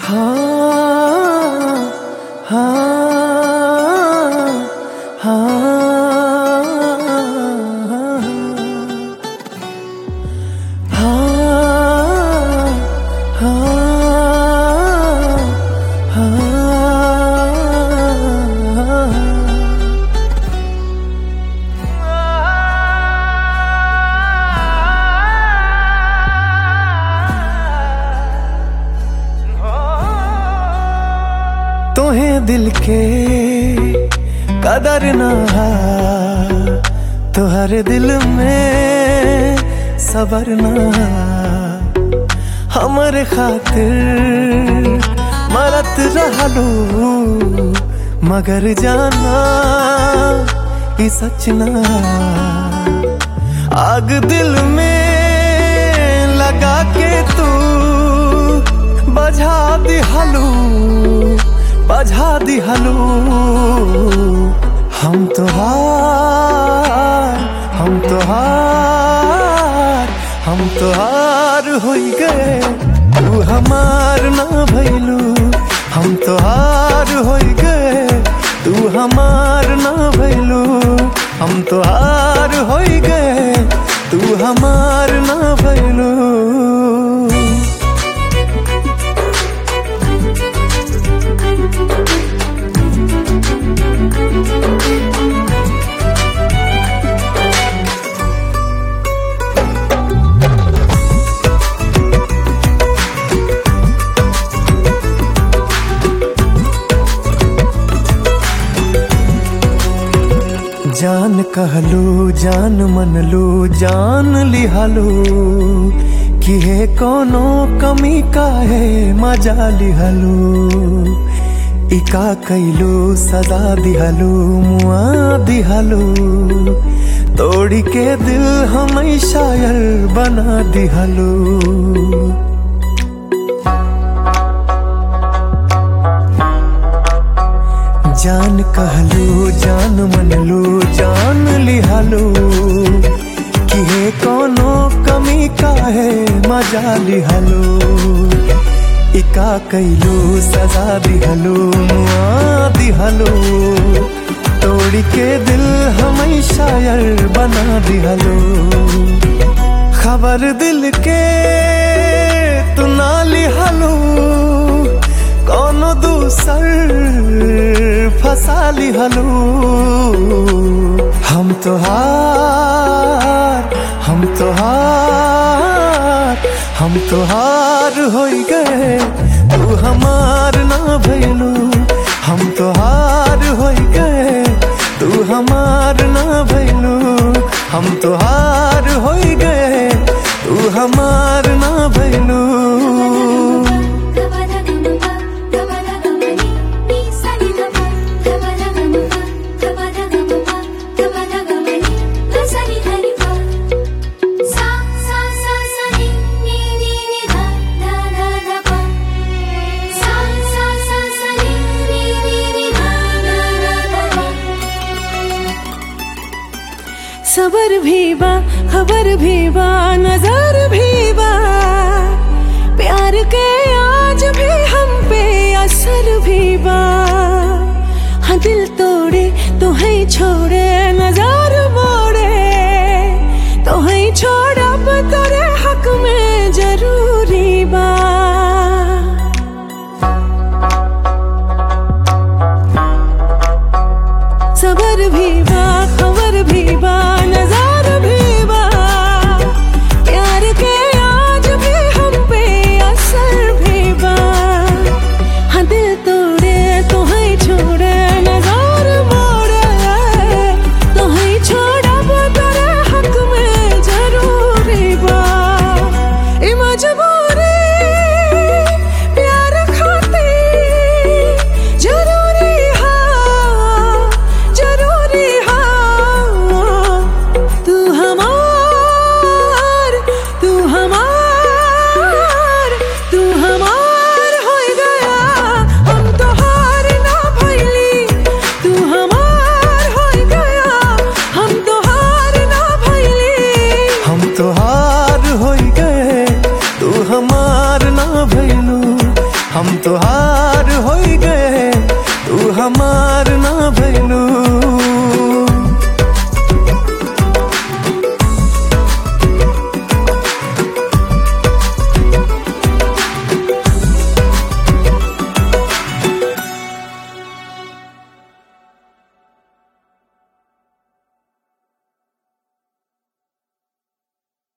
हाँ हाँ हाँ तुम्हें दिल के कदर ना तो हर दिल में सबर ना हमरे खातिर मरत रहलू मगर जाना ये सच ना आग दिल में लगा के तू बझा दिहलू बझा दिहलू हम तो हार होई गए तू हमार ना भइलू हम तो हार होई गए तू हमार ना भइलू हम तो हार होई गए तू हमार ना भइलू जान कहलू जान मनलू जान लिहलू कि है कोनो कमी काहे मजा लिहलू इका कैलू सजा दिहलू मुआ दिहलू तोड़ी के दिल हमें शायर बना दिहलू जान कहलू जान मनलू जान लिहलू कि है कोनो कमी काहे मजा लिहलू इका कैलू सजा दिहलू मुआ दिहलू तोड़ी के दिल हमें शायर बना दिहलू खबर दिल के तू ना लिहलू कोनो दूसर फसा लिहलू हम तो हार होई गए तू हमार ना भइलू हम तो हार होई गए तू हमार ना भइलू हम तो हार होई गए तू हमार ना भइलू सबर भी बा खबर भी बा नजर भी बा प्यार के आज भी हम पे असर भी बा हाँ दिल तोड़े तो है छोड़े नजर मोड़े तो है छोड़ा तेरे हक में जरूरी बा सबर भी बा खबर भी बा नजर भी बा प्यार के आज भी हम पे असर भी बा हाँ दिल तोड़े तो है छोड़े नजर मोड़े हम तो हार हो गए, तू हमार